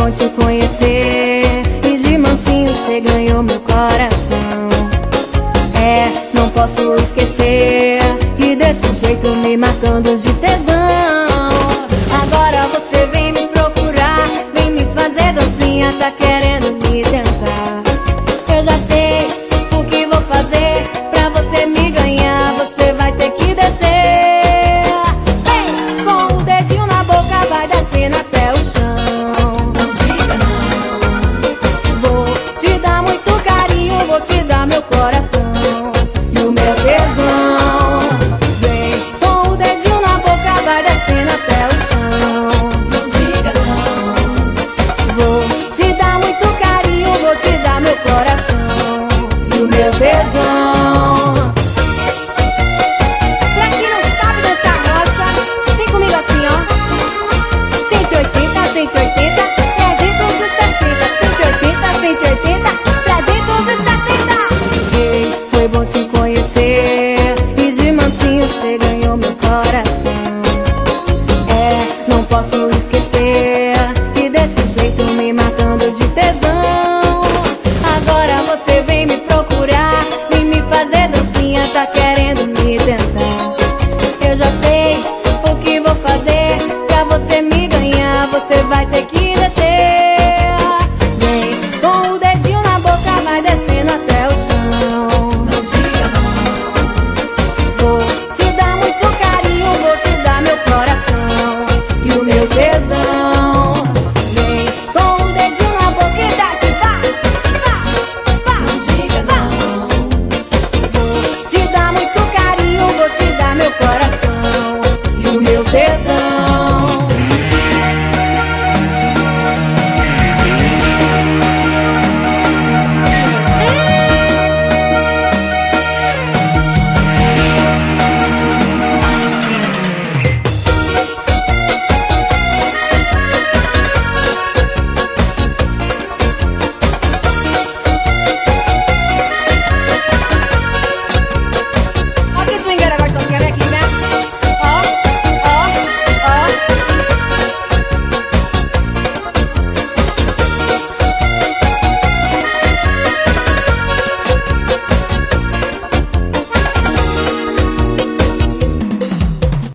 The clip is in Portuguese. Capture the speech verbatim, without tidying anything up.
bom te conhecer, e de mansinho cê ganhou meu coração. É, não posso esquecer que desse jeito me matando de tesão. Agora você vem me procurar, vem me fazer dancinha, tá querendo me tentar. Eu já sei o que vou fazer pra você me ganhar, você vai ter que descer. Vem, com o dedinho na boca vai descendo até o chão. Não diga não. Vou te dar muito carinho, vou te dar meu coração e o meu tesão. Vem, com o dedinho na boca vai descendo até o chão. Não diga não. Vou te dar muito carinho, vou te dar meu coração e o meu tesão.